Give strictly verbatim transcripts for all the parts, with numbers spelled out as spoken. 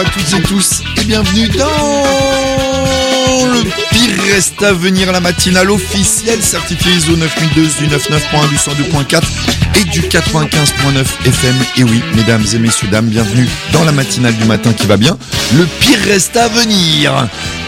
à toutes et tous et bienvenue dans le pire reste à venir, la matinale officielle certifiée I S O neuf mille deux du quatre-vingt-neuf point un, du cent deux point quatre et du quatre-vingt-quinze point neuf F M. Et oui, mesdames et messieurs, dames, bienvenue dans la matinale du matin qui va bien, le pire reste à venir.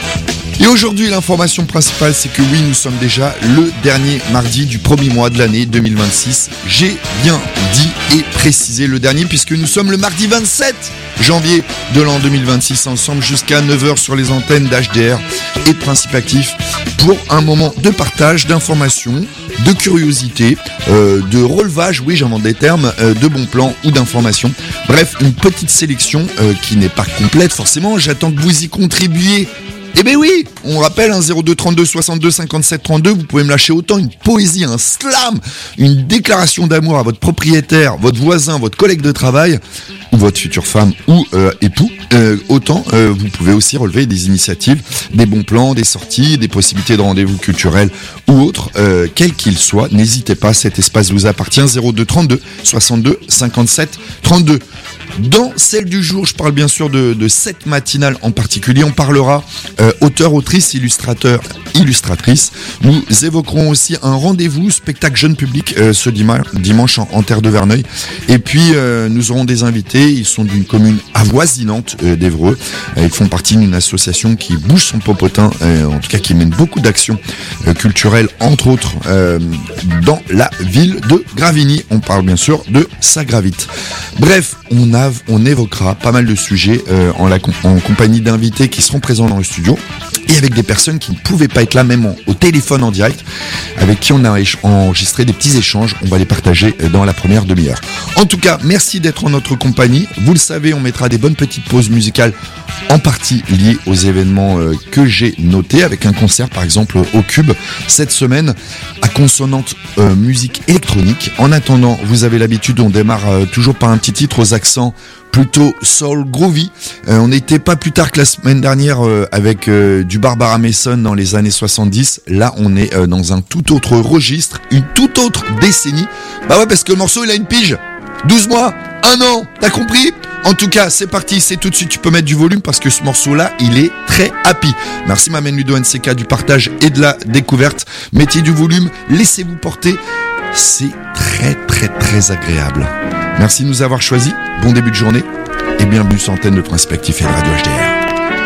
Et aujourd'hui, l'information principale, c'est que oui, nous sommes déjà le dernier mardi du premier mois de l'année deux mille vingt-six. J'ai bien dit et précisé le dernier, puisque nous sommes le mardi vingt-sept janvier de l'an deux mille vingt-six, ensemble jusqu'à neuf heures sur les antennes d'H D R et de Principe Actif pour un moment de partage, d'informations, de curiosité, euh, de relevage, oui j'invente des termes, euh, de bons plans ou d'informations. Bref, une petite sélection euh, qui n'est pas complète forcément, j'attends que vous y contribuiez. Eh ben oui, on rappelle un zéro deux trente-deux soixante-deux cinquante-sept trente-deux, vous pouvez me lâcher autant une poésie, un slam, une déclaration d'amour à votre propriétaire, votre voisin, votre collègue de travail, ou votre future femme ou euh, époux, euh, autant euh, vous pouvez aussi relever des initiatives, des bons plans, des sorties, des possibilités de rendez-vous culturels ou autres, euh, quels qu'ils soient, n'hésitez pas, cet espace vous appartient, zéro deux trente-deux soixante-deux cinquante-sept trente-deux. Dans celle du jour, je parle bien sûr de, de cette matinale en particulier. On parlera euh, auteur, autrice, illustrateur, illustratrice. Nous évoquerons aussi un rendez-vous spectacle jeune public euh, ce dimanche, dimanche en, en terre de Verneuil. Et puis euh, nous aurons des invités. Ils sont d'une commune avoisinante euh, d'Évreux. Euh, ils font partie d'une association qui bouge son popotin, euh, en tout cas qui mène beaucoup d'actions euh, culturelles, entre autres euh, dans la ville de Gravigny. On parle bien sûr de Sagravite. Bref, on a On évoquera pas mal de sujets euh, en, la, en compagnie d'invités qui seront présents dans le studio et avec des personnes qui ne pouvaient pas être là, même en, au téléphone en direct, avec qui on a éch- enregistré des petits échanges. On va les partager dans la première demi-heure. En tout cas, merci d'être en notre compagnie. Vous le savez, on mettra des bonnes petites pauses musicales en partie liées aux événements euh, que j'ai notés, avec un concert par exemple au Cube cette semaine à consonante euh, musique électronique. En attendant, vous avez l'habitude, on démarre euh, toujours par un petit titre aux accents plutôt soul groovy. Euh, on n'était pas plus tard que la semaine dernière euh, avec euh, du Barbara Mason dans les années soixante-dix. Là, on est euh, dans un tout autre registre, une toute autre décennie. Bah ouais, parce que le morceau, il a une pige. douze mois, un an, t'as compris ? En tout cas, c'est parti, c'est tout de suite, tu peux mettre du volume parce que ce morceau-là, il est très happy. Merci Mamen Ludo N C K du partage et de la découverte. Mettez du volume, laissez-vous porter. C'est très très très agréable. Merci de nous avoir choisis. Bon début de journée et bienvenue sur l'antenne de Principe Actif et de Radio H D R.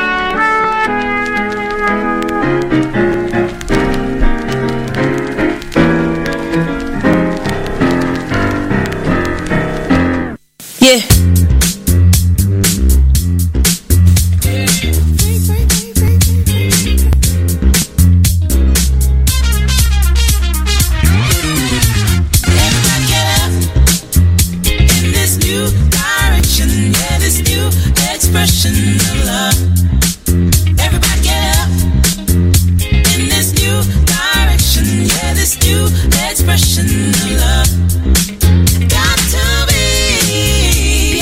Yeah. Expression of love. Got to be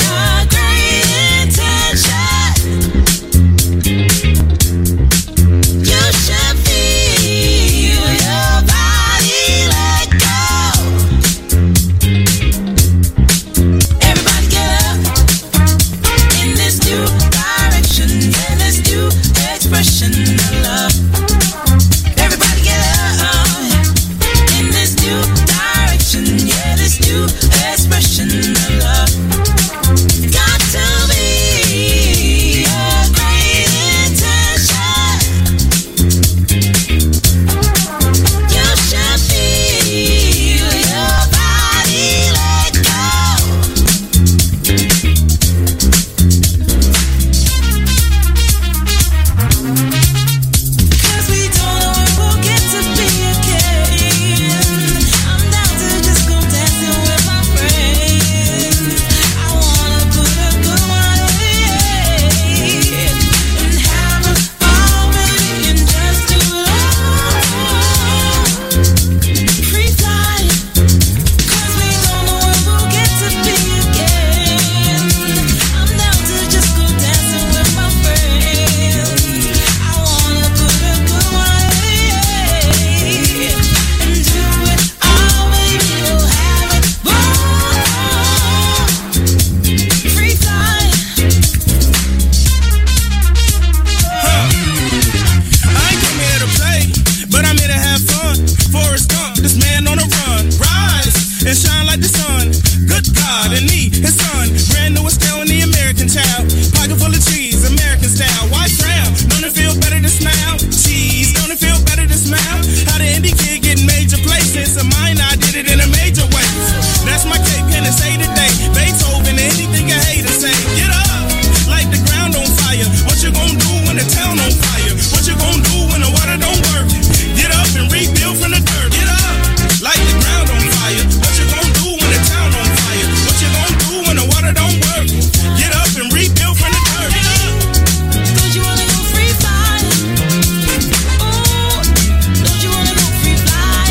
and shine like the sun. Good God, and me, his son, brand new Estelle and the American child. Pocket full of cheese, American style. White crown, don't it feel better to smile? Cheese, don't it feel better to smile? How the indie kid get major places, so mine I did it in a major way. That's my cape, can it say today? Beethoven, anything a hater say. Get up, like the ground on fire. What you gonna do when the town on fire? What you gonna do when the water don't work? Get up and rebuild from the dirt. Get up, like the ground on fire. What you gonna do when the town on fire? What you gonna do when the water don't work? Get up and rebuild from the dirt. Get up. Don't you wanna go free fly? Oh, don't you wanna go free fly?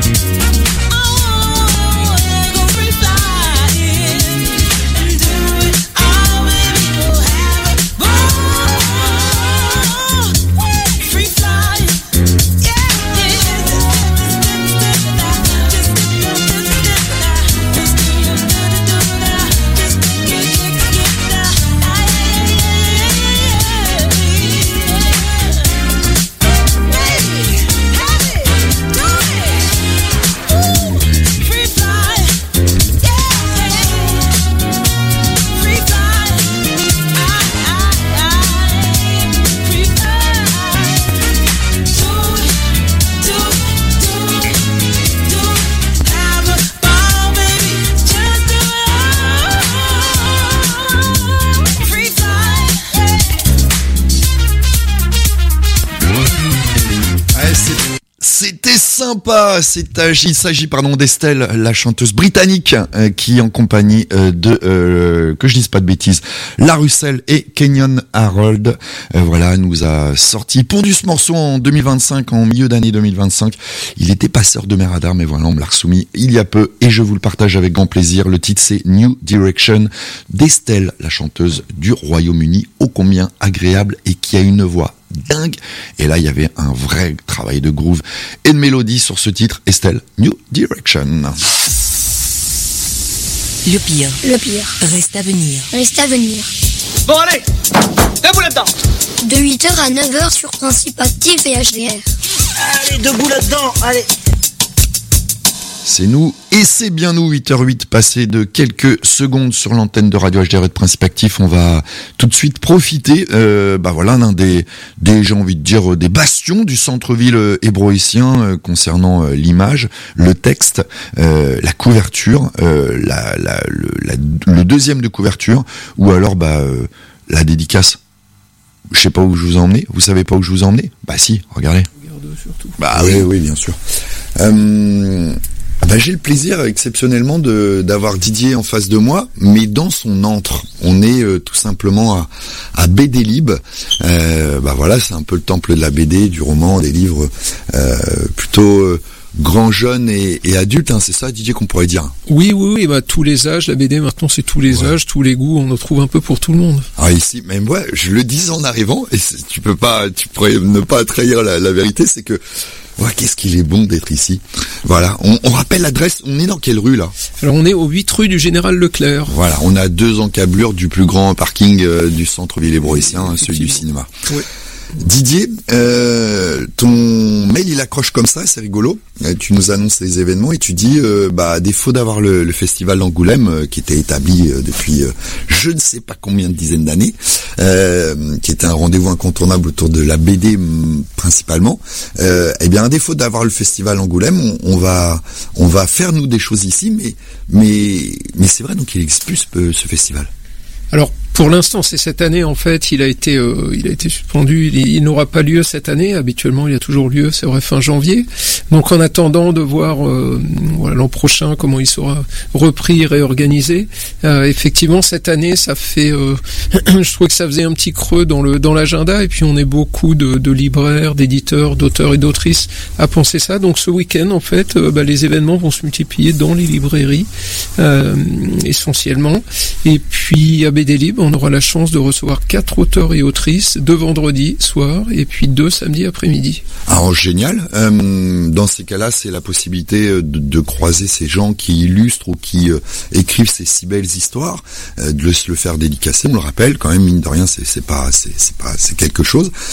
Oh, go free fly and do it all, baby. We'll have a ball. Free fly, yeah, C'était sympa, c'est, il s'agit pardon d'Estelle, la chanteuse britannique, euh, qui en compagnie euh, de, euh, que je dise pas de bêtises, La Russell et Kenyon Harold, euh, voilà, nous a sorti pondu ce morceau en deux mille vingt-cinq, en milieu d'année deux mille vingt-cinq. Il était passeur de mes radars, mais voilà, on me l'a resoumis il y a peu et je vous le partage avec grand plaisir. Le titre c'est New Direction d'Estelle, la chanteuse du Royaume-Uni, ô combien agréable et qui a une voix dingue. Et là, il y avait un vrai travail de groove et de mélodie sur ce titre, Estelle, New Direction. Le pire. Le pire. Reste à venir. Reste à venir. Bon allez, debout là-dedans. De huit heures à neuf heures sur Principe Actif et H D R. Allez, debout là-dedans, allez. C'est nous, et c'est bien nous, huit heures huit, passé de quelques secondes sur l'antenne de Radio H D R et de Principe Actif. On va tout de suite profiter, euh, bah voilà, d'un des, des, j'ai envie de dire, des bastions du centre-ville hébroïcien euh, concernant euh, l'image, le texte, euh, la couverture, euh, la, la, le, la, le deuxième de couverture, ou alors bah euh, la dédicace. Je sais pas où je vous ai emmené, vous savez pas où je vous ai emmené ? Bah si, regardez. Regarde surtout. Bah oui, oui, bien sûr. Euh... Bah, j'ai le plaisir exceptionnellement de d'avoir Didier en face de moi, mais dans son antre. On est euh, tout simplement à, à B D Lib. Euh, bah voilà, c'est un peu le temple de la B D, du roman, des livres euh, plutôt euh, grands, jeunes et, et adultes. Hein, c'est ça, Didier, qu'on pourrait dire. Oui, oui, oui. Bah tous les âges. La B D maintenant, c'est tous les ouais. âges, tous les goûts. On en trouve un peu pour tout le monde. Ah ici, même moi, je le disais en arrivant, et tu peux pas, tu pourrais ne pas trahir la, la vérité, c'est que. Ouais, qu'est-ce qu'il est bon d'être ici. Voilà, on, on rappelle l'adresse, on est dans quelle rue là ? Alors on est aux huit rue du Général Leclerc. Voilà, on a deux encablures du plus grand parking euh, du centre-ville hébroïcien, hein, celui du cinéma. Oui. Didier, euh, ton mail il accroche comme ça, c'est rigolo. Tu nous annonces les événements et tu dis, euh, bah à défaut d'avoir le, le festival d'Angoulême euh, qui était établi euh, depuis euh, je ne sais pas combien de dizaines d'années, euh, qui était un rendez-vous incontournable autour de la B D m, principalement. Euh, eh bien, à défaut d'avoir le festival Angoulême, on, on va on va faire nous des choses ici, mais mais mais c'est vrai donc il existe plus ce, ce festival. Alors pour l'instant, c'est cette année en fait. Il a été, euh, il a été suspendu. Il, il n'aura pas lieu cette année. Habituellement, il y a toujours lieu. C'est vrai fin janvier. Donc, en attendant de voir euh, voilà, l'an prochain comment il sera repris, réorganisé. Euh, effectivement, cette année, ça fait. Euh, je trouve que ça faisait un petit creux dans le dans l'agenda. Et puis, on est beaucoup de, de libraires, d'éditeurs, d'auteurs et d'autrices à penser ça. Donc, ce week-end, en fait, euh, bah, les événements vont se multiplier dans les librairies euh, essentiellement. Et puis, à B D Lib, on aura la chance de recevoir quatre auteurs et autrices, deux vendredis soir et puis deux samedis après-midi. Alors génial. Euh, dans ces cas-là, c'est la possibilité de, de croiser ces gens qui illustrent ou qui euh, écrivent ces si belles histoires, euh, de le, le faire dédicacer. On le rappelle, quand même, mine de rien, c'est, c'est pas, c'est, c'est pas, c'est quelque chose.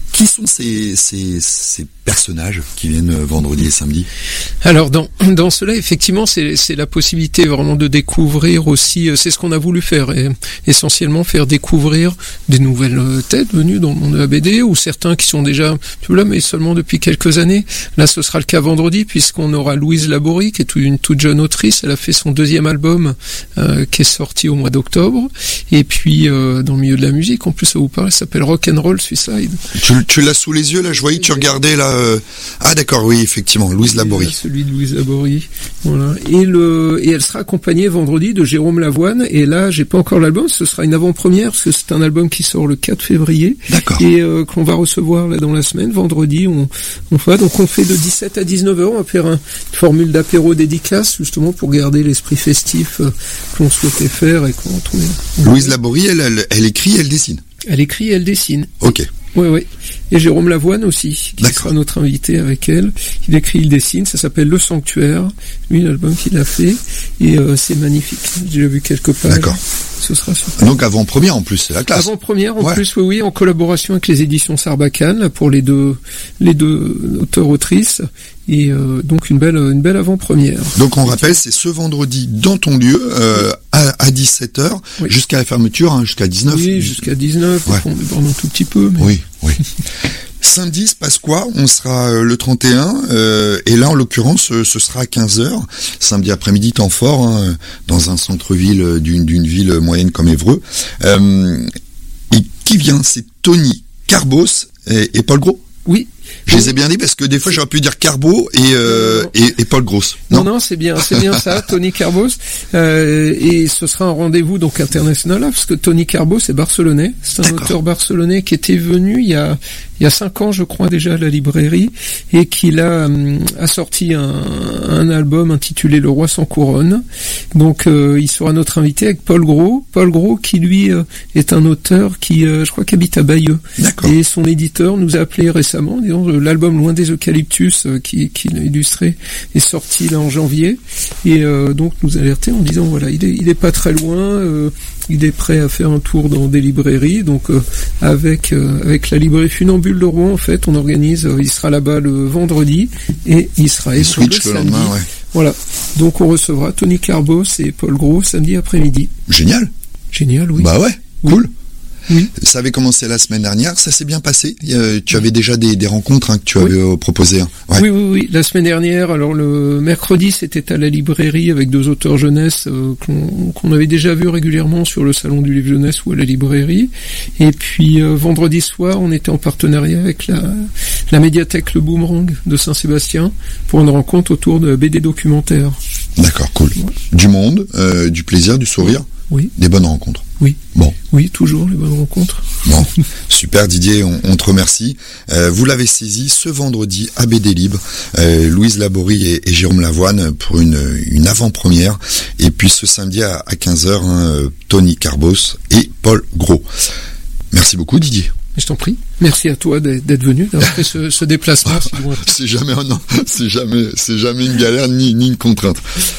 Qui sont ces, ces, ces personnages qui viennent vendredi et samedi? Alors dans dans cela effectivement c'est c'est la possibilité vraiment de découvrir aussi, c'est ce qu'on a voulu faire, et essentiellement faire découvrir des nouvelles têtes venues dans le monde de la B D, ou certains qui sont déjà tout là mais seulement depuis quelques années. Là ce sera le cas vendredi, puisqu'on aura Louise Laborie, qui est une toute jeune autrice. Elle a fait son deuxième album euh, qui est sorti au mois d'octobre, et puis euh, dans le milieu de la musique en plus ça vous parle, ça s'appelle Rock'n'Roll Suicide. Tu, tu l'as sous les yeux là, je voyais que tu regardais là. Euh... Ah d'accord, oui effectivement, Louise Laborie. Celui de Louise Laborie, voilà. Et le et elle sera accompagnée vendredi de Jérôme Lavoine. Et là, j'ai pas encore l'album, ce sera une avant-première parce que c'est un album qui sort le quatre février. D'accord. Et euh, qu'on va recevoir là dans la semaine, vendredi. On on fait donc on fait de dix-sept à dix-neuf heures. On va faire un, une formule d'apéro dédicace justement pour garder l'esprit festif euh, qu'on souhaitait faire et qu'on trouvait. Louise Laborie, elle, elle elle écrit, elle dessine. Elle écrit, et elle dessine. Ok. Oui, oui. Et Jérôme Lavoine aussi, qui D'accord. sera notre invité avec elle. Il écrit, il dessine, ça s'appelle Le Sanctuaire. Lui, l'album qu'il a fait. Et euh, c'est magnifique. J'ai déjà vu quelques pages. D'accord. Ce sera super. Donc avant-première en plus, c'est la classe. Avant-première en Ouais. plus, oui, oui, en collaboration avec les éditions Sarbacane, là, pour les deux, les deux auteurs-autrices. Et euh, donc une belle, une belle avant-première. Donc on rappelle, c'est ce vendredi dans ton lieu, euh, à, à dix-sept heures, Oui. jusqu'à la fermeture, hein, jusqu'à dix-neuf. Oui, jusqu'à dix-neuf. Ouais. On déborde un tout petit peu. Mais... Oui, oui. Samedi, se passe quoi? On sera euh, le trente et un, euh, et là en l'occurrence, euh, ce sera à quinze heures, samedi après-midi, temps fort, hein, dans un centre-ville euh, d'une d'une ville moyenne comme Évreux. Euh, et qui vient? C'est Tony Carbos et, et Paul Gros. Oui. Je les ai bien dit parce que des fois j'aurais pu dire Carbo et, euh, et, et Paul Gross. Non, non, c'est bien, c'est bien ça, Tony Carbos. Euh, et ce sera un rendez-vous donc international, là, parce que Tony Carbos est barcelonais. C'est un D'accord. auteur barcelonais qui était venu il y a il y a cinq ans, je crois déjà, à la librairie, et qui a, hum, a sorti un, un album intitulé Le Roi sans couronne. Donc euh, il sera notre invité avec Paul Gros. Paul Gros qui lui euh, est un auteur qui, euh, je crois, qui habite à Bayeux. D'accord. Et son éditeur nous a appelé récemment, en disant l'album Loin des Eucalyptus euh, qui, qui l'a illustré est sorti là en janvier, et euh, donc nous alerter en disant voilà, il est il est pas très loin, euh, il est prêt à faire un tour dans des librairies. Donc euh, avec euh, avec la librairie Funambule de Rouen, en fait, on organise, euh, il sera là-bas le vendredi et il sera Et le Switch le samedi. lendemain, ouais. Voilà. Donc on recevra Tony Carbos et Paul Gros samedi après-midi. Génial. Génial, oui. Bah ouais, Oui. cool. Oui. Ça avait commencé la semaine dernière, ça s'est bien passé. Euh, tu avais déjà des, des rencontres hein, que tu Oui. avais euh, proposées. Hein. Ouais. Oui, oui, oui. La semaine dernière, alors le mercredi, c'était à la librairie avec deux auteurs jeunesse euh, qu'on qu'on avait déjà vu régulièrement sur le salon du livre jeunesse ou à la librairie. Et puis euh, vendredi soir, on était en partenariat avec la, la médiathèque Le Boomerang de Saint-Sébastien pour une rencontre autour de B D documentaire. D'accord, cool. Du monde, euh, du plaisir, du sourire, Oui, des bonnes rencontres. oui, Bon, oui, toujours les bonnes rencontres. bon, super Didier, on, on te remercie. Euh, vous l'avez saisi ce vendredi à B D Libre, euh, Louise Laborie et, et Jérôme Lavoine pour une, une avant-première. Et puis ce samedi à, à quinze heures, hein, Tony Carbos et Paul Gros. Merci beaucoup Didier. Je t'en prie. Merci à toi d'être d'être venu, d'avoir fait ce, ce déplacement si loin. C'est jamais, oh non, c'est jamais, c'est jamais une galère ni, ni une contrainte.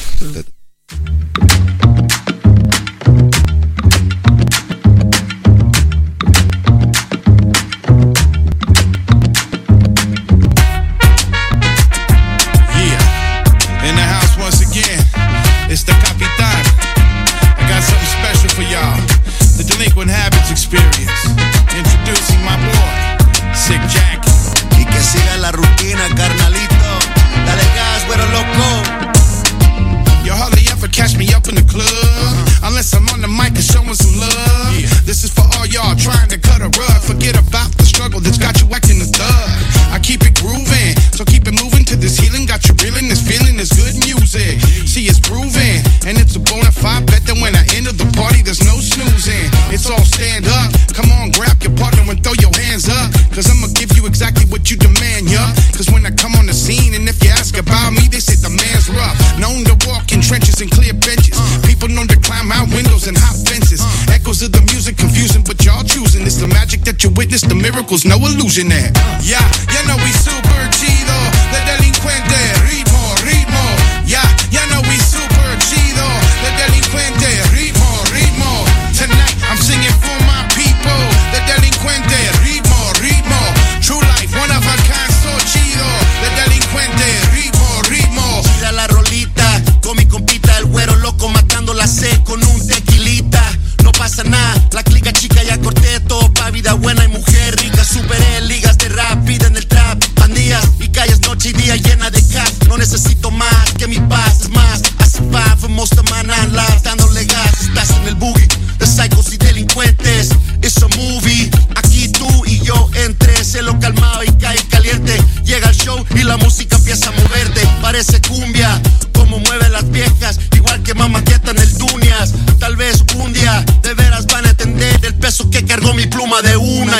Yeah, in the house once again. It's the Capitan. I got something special for y'all. The Delinquent Habits Experience. Introducing my boy, Sick Jack. Y que siga la rutina, carnalito. Dale gas, güero loco. You hardly ever catch me up in the club, uh-huh. Unless I'm on the mic and showing some love. Yeah. This is for all y'all trying to cut a rug. Forget about the struggle that's got you acting a thug. I keep it grooving, so keep it moving to this healing. Got you reeling, this feeling is good music. See, it's grooving, and it's a bona fide bet that when I enter the party, there's no snoozing. It's all stand up. Come on, grab your partner and throw your hands up. Cause I'ma give you exactly what you demand, yeah. Cause when I come on the scene, and if you ask about me, they say the man's rough. Known to walk in trenches and clear benches. People known to climb out windows and hop fences. Echoes of the music confusing, but y'all choosing. It's the magic that you witness, the miracles, no illusion there. Yeah, you know we super chido. The delinquente, ritmo, ritmo. Yeah, you know we super chido. The delinquente, ritmo, ritmo. Tonight I'm singing for my people. The delinquente, ritmo, ritmo.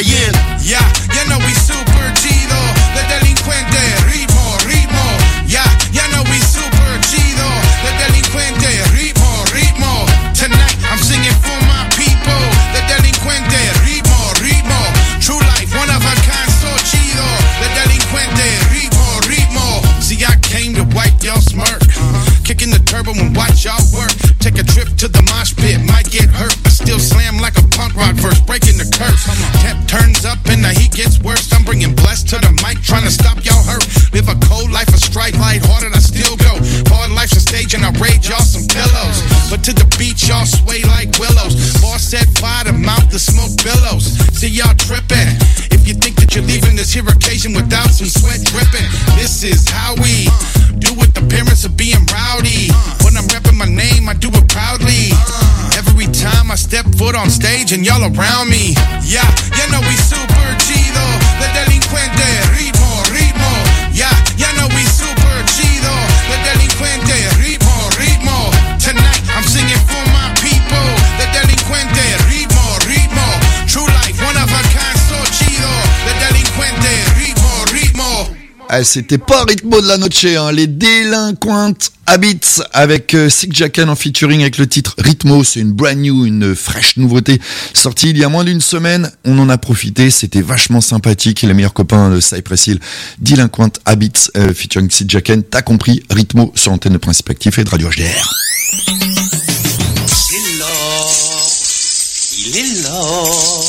llena. Ya, ya know we super chido. The delincuente, ritmo, ritmo. Ya, ya know we super chido. The delincuente, ritmo, ritmo. Tonight I'm singing for my people. The delincuente, ritmo, ritmo. True life, one of a kind, so chido. The delincuente, ritmo, ritmo. See, I came to wipe y'all smirk. Kicking the turbo and watch y'all work. Take a trip to the mosh pit, might get hurt, but still slam like a punk rock verse, breaking the curse. Temp turns up and the heat gets worse. I'm bringing blessed to the mic, trying to stop y'all hurt. Live a cold life, a strife, light-hearted, I still go. Hard life's a stage and I raid y'all some pillows. But to the beat, y'all sway like willows. Boss set fire to mouth the smoke billows. See y'all tripping. If you think that you're leaving this here occasion without some sweat dripping, this is how we do with the appearance of being rowdy. When I'm repping my name, I do it proudly. Every time I step foot on stage and y'all around me. Yeah, you know we super chido. The delincuente, ritmo, ritmo. Yeah, you know we super chido. The delincuente, ritmo, ritmo. Tonight I'm singing for my people. The delincuente, ritmo, ritmo. True life, one of a kind, so chido. The delincuente, ritmo, ritmo. Ah, c'était pas Ritmo de la Noche, hein. Les Délinquantes Habits avec euh, Sick Jacken en featuring avec le titre Ritmo. C'est une brand new, une fraîche nouveauté sortie il y a moins d'une semaine. On en a profité, c'était vachement sympathique. Et les meilleurs copains de Cypress Hill, Délinquantes Habits euh, featuring Sick Jacken. T'as compris, Ritmo sur l'antenne de Principe Actif et de Radio H D R. C'est l'or, il est l'or,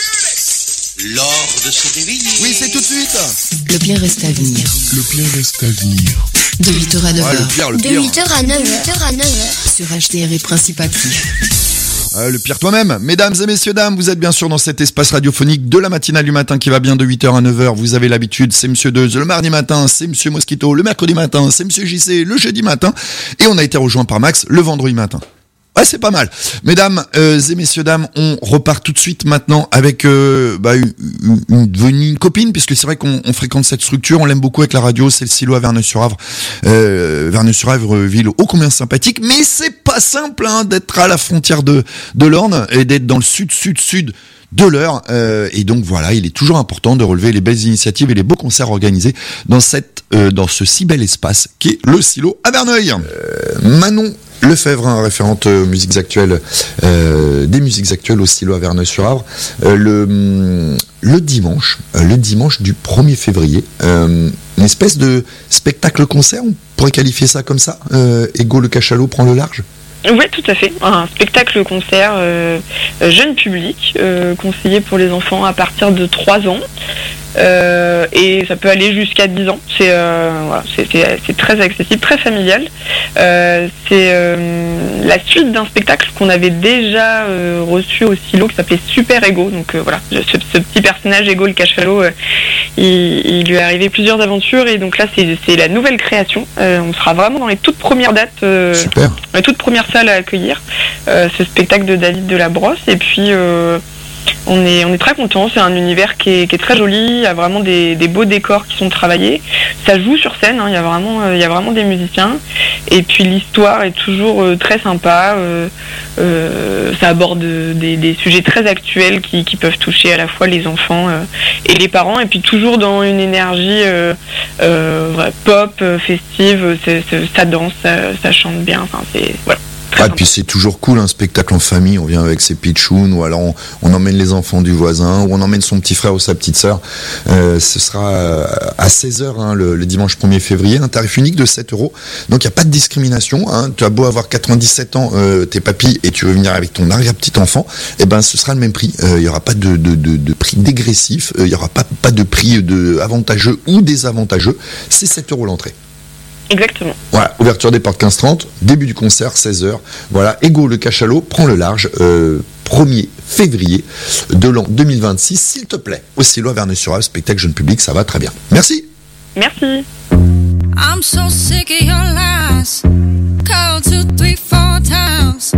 l'or de se réveiller. Oui, c'est tout de suite. Le pire reste à venir. Le pire reste à venir. De huit heures à neuf heures. Ouais, le pire, le De pire. huit heures à neuf heures. Sur H D R et Principe Actif. Euh, le pire toi-même. Mesdames et messieurs, dames, vous êtes bien sûr dans cet espace radiophonique de la matinale du matin qui va bien de huit heures à neuf heures. Vous avez l'habitude, c'est Monsieur Deuze le mardi matin, c'est Monsieur Mosquito le mercredi matin, c'est Monsieur J C le jeudi matin. Et on a été rejoint par Max le vendredi matin. Ouais, c'est pas mal. Mesdames euh, et messieurs, dames, on repart tout de suite maintenant avec euh, bah, une, une, une, une copine, puisque c'est vrai qu'on on fréquente cette structure, on l'aime beaucoup avec la radio, c'est le Silo à Verneuil-sur-Avre. Euh, Verneuil-sur-Avre, ville ô combien sympathique, mais c'est pas simple hein, d'être à la frontière de, de l'Orne et d'être dans le sud-sud-sud de l'heure, euh, et donc voilà, il est toujours important de relever les belles initiatives et les beaux concerts organisés dans cette, euh, dans ce si bel espace qu'est le Silo à Verneuil. Euh, Manon Lefebvre, hein, référente euh, musiques actuelles, euh, des musiques actuelles au Silo à Verneuil-sur-Avre, euh, le, le dimanche, euh, le dimanche du premier février, euh, une espèce de spectacle-concert, on pourrait qualifier ça comme ça, euh, Ego le cachalot prend le large. Oui, tout à fait. Un spectacle-concert euh, jeune public, euh, conseillé pour les enfants à partir de trois ans. Euh, et ça peut aller jusqu'à dix ans. C'est, euh, voilà, c'est, c'est, c'est très accessible, très familial. Euh, c'est euh, la suite d'un spectacle qu'on avait déjà euh, reçu au Silo qui s'appelait Super Ego. Donc euh, voilà, ce, ce petit personnage Ego le cachalot, euh, il, il lui est arrivé plusieurs aventures et donc là c'est, c'est la nouvelle création. Euh, on sera vraiment dans les toutes premières dates, euh, Super. les toutes premières salles à accueillir euh, ce spectacle de David Delabrosse. Et puis euh, On est, on est très content, c'est un univers qui est, qui est très joli, il y a vraiment des, des beaux décors qui sont travaillés, ça joue sur scène, hein, il, y a vraiment, euh, il y a vraiment des musiciens, et puis l'histoire est toujours euh, très sympa, euh, euh, ça aborde des, des sujets très actuels qui, qui peuvent toucher à la fois les enfants euh, et les parents, et puis toujours dans une énergie euh, euh, ouais, pop, euh, festive, c'est, c'est, ça danse, ça, ça chante bien, enfin c'est... Voilà. Ah, et puis c'est toujours cool un spectacle en famille, on vient avec ses pitchouns, ou alors on, on emmène les enfants du voisin, ou on emmène son petit frère ou sa petite sœur. Euh, ce sera à seize heures hein, le, le dimanche premier février, un tarif unique de sept euros. Donc il n'y a pas de discrimination, hein. Tu as beau avoir quatre-vingt-dix-sept ans, euh, t'es papy, et tu veux venir avec ton arrière-petit-enfant, et ben ce sera le même prix. Il euh, n'y aura pas de, de, de, de prix dégressif, il euh, n'y aura pas, pas de prix de avantageux ou désavantageux, c'est sept euros l'entrée. Exactement. Voilà, ouverture des portes quinze heures trente, début du concert seize heures. Voilà, Ego le cachalot prend le large, euh, premier février de l'an deux mille vingt-six, s'il te plaît. Au Silo à Verneuil-sur-Avre, spectacle jeune public, ça va très bien. Merci. Merci. I'm so sick of your lies. Call two, three, four times.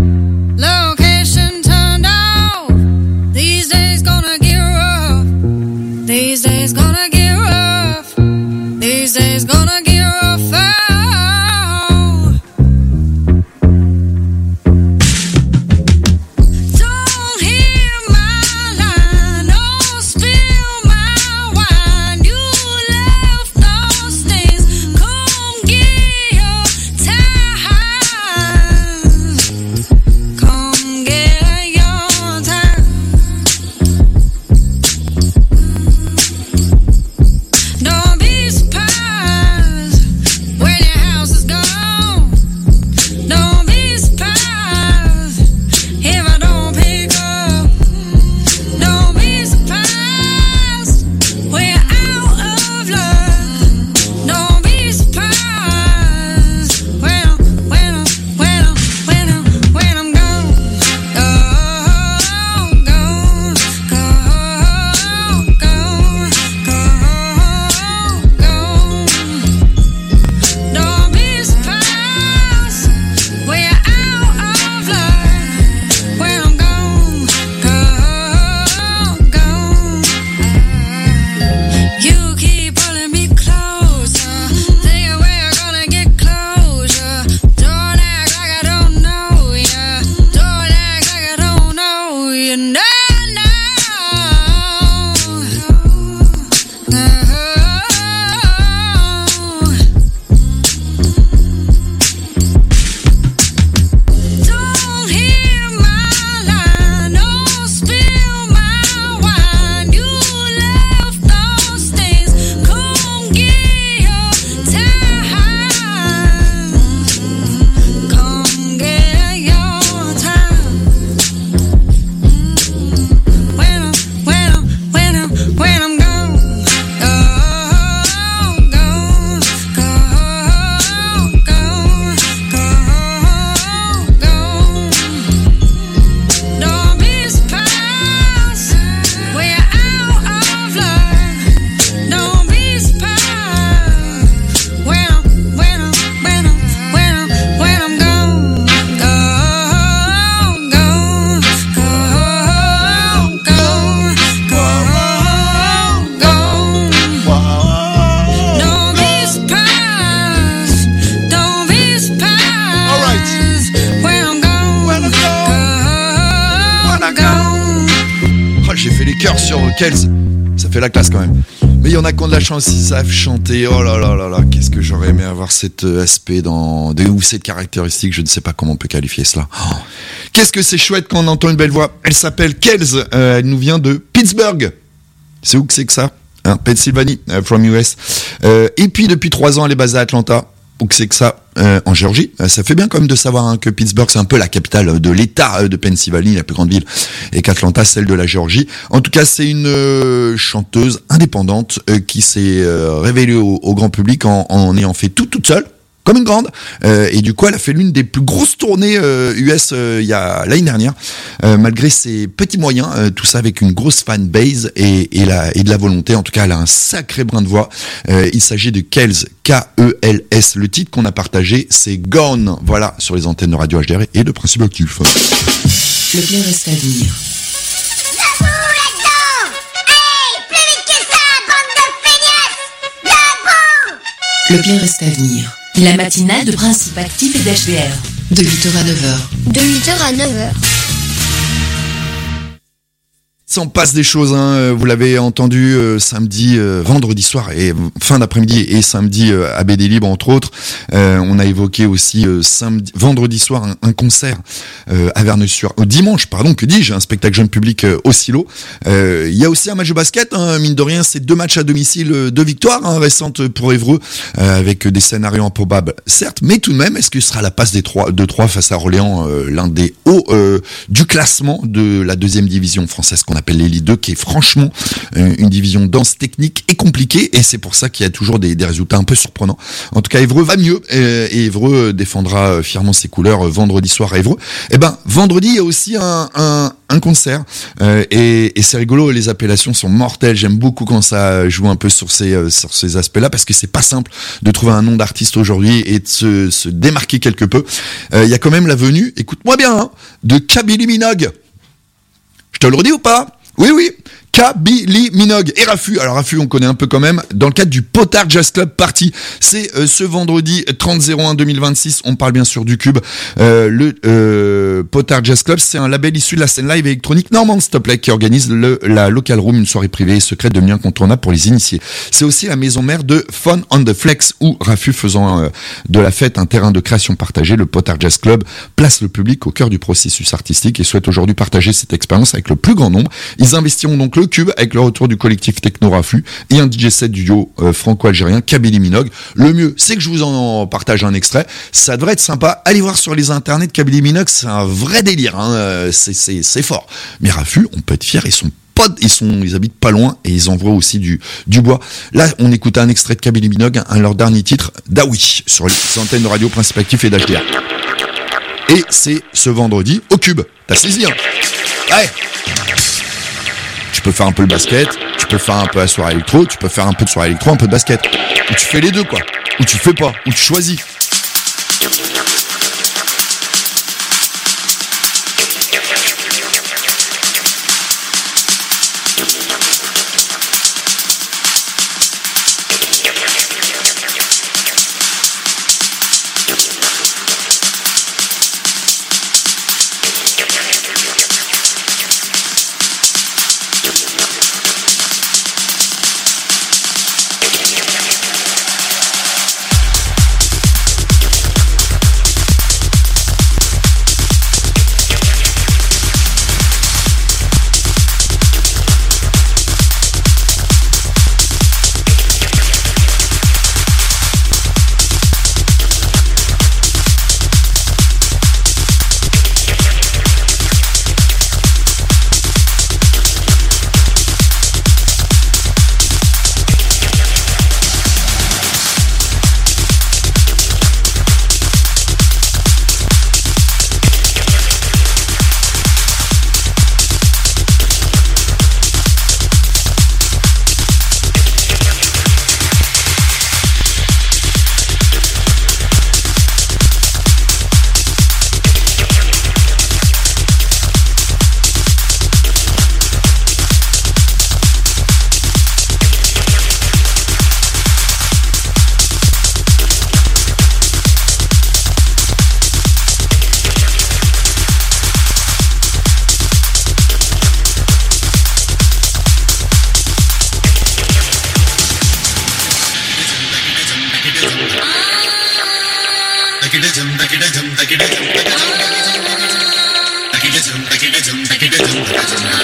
Location turned off. These days gonna get rough. These days gonna get rough. These days gonna get rough. Don't hear my line. Oh, speak. chœur sur Kells. Ça fait la classe quand même. Mais il y en a qui ont de la chance, ils savent chanter. Oh là là là là, qu'est-ce que j'aurais aimé avoir cet aspect dans, de, ou cette caractéristique, je ne sais pas comment on peut qualifier cela. Oh. Qu'est-ce que c'est chouette quand on entend une belle voix. Elle s'appelle Kells, euh, elle nous vient de Pittsburgh. C'est où que c'est que ça, hein, Pennsylvanie, uh, from U S. Euh, et puis depuis trois ans, elle est basée à Atlanta. Où que c'est que ça, euh, en Géorgie. Euh, ça fait bien quand même de savoir hein, que Pittsburgh, c'est un peu la capitale de l'État euh, de Pennsylvanie, la plus grande ville, et qu'Atlanta, celle de la Géorgie. En tout cas, c'est une euh, chanteuse indépendante euh, qui s'est euh, révélée au, au grand public en, en ayant fait tout toute seule, comme une grande, euh, et du coup elle a fait l'une des plus grosses tournées euh, U S euh, il y a l'année dernière, euh, malgré ses petits moyens, euh, tout ça avec une grosse fanbase et, et, la, et de la volonté. En tout cas, elle a un sacré brin de voix. Euh, il s'agit de Kells, K E L S. Le titre qu'on a partagé, c'est Gone. Voilà, sur les antennes de Radio H D R et de Principe Actif. Le bien reste à venir. Le bien reste à venir. La matinale de Principe Actif et d'H D R. De huit heures à neuf heures. De huit heures à neuf heures. Ça en passe des choses, hein. Vous l'avez entendu euh, samedi, euh, vendredi soir et fin d'après-midi et samedi euh, à B D Libre entre autres. Euh, on a évoqué aussi euh, samedi, vendredi soir un, un concert euh, à Verneuil-sur au dimanche, pardon, que dis-je, un spectacle jeune public euh, au Silo. Euh, Il y a aussi un match de basket, hein, mine de rien, c'est deux matchs à domicile, euh, deux victoires hein, récentes pour Évreux, euh, avec des scénarios improbables, certes, mais tout de même, est-ce que ce sera la passe des trois, de trois face à Orléans, euh, l'un des hauts euh, du classement de la deuxième division française qu'on appelle l'élite deux, qui est franchement euh, une division dense, technique et compliquée, et c'est pour ça qu'il y a toujours des, des résultats un peu surprenants. En tout cas, Évreux va mieux, euh, et Évreux défendra fièrement ses couleurs euh, vendredi soir à Évreux. Et ben, vendredi, il y a aussi un, un, un concert, euh, et, et c'est rigolo, les appellations sont mortelles. J'aime beaucoup quand ça joue un peu sur ces, euh, sur ces aspects-là, parce que c'est pas simple de trouver un nom d'artiste aujourd'hui et de se, se démarquer quelque peu. Euh, il y a quand même la venue, écoute-moi bien, hein, de Kylie Minogue. Je te le redis ou pas? Oui, oui, Kylie Minogue et Rafu. Alors Rafu, on connaît un peu quand même, dans le cadre du Potard Jazz Club Party. C'est euh, ce vendredi trente zéro un deux mille vingt-six, on parle bien sûr du Cube. Euh, le euh, Potard Jazz Club, c'est un label issu de la scène live électronique normande, s'il te plaît, qui organise le, la Local Room, une soirée privée et secrète devenue incontournable pour les initiés. C'est aussi la maison mère de Fun on the Flex, où Rafu, faisant euh, de la fête un terrain de création partagé, le Potard Jazz Club place le public au cœur du processus artistique et souhaite aujourd'hui partager cette expérience avec le plus grand nombre. Ils investiront donc le Cube avec le retour du collectif Techno Rafu et un D J set du duo euh, franco-algérien Kylie Minogue. Le mieux, c'est que je vous en partage un extrait. Ça devrait être sympa. Allez voir sur les internets, Kylie Minogue, c'est un vrai délire. Hein. C'est, c'est, c'est fort. Mais Rafu, on peut être fier, ils sont pas, ils sont, ils habitent pas loin et ils envoient aussi du, du bois. Là, on écoute un extrait de Kylie Minogue, un, leur dernier titre, Dawi, sur les antennes de Radio Principe Actif et d'H D R. Et c'est ce vendredi au Cube. T'as saisi, hein? Ouais. Tu peux faire un peu le basket, tu peux faire un peu la soirée électro, tu peux faire un peu de soirée électro, un peu de basket. Ou tu fais les deux, quoi. Ou tu fais pas, ou tu choisis.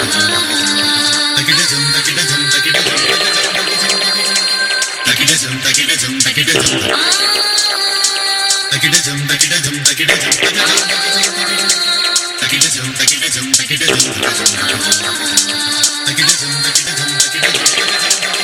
Like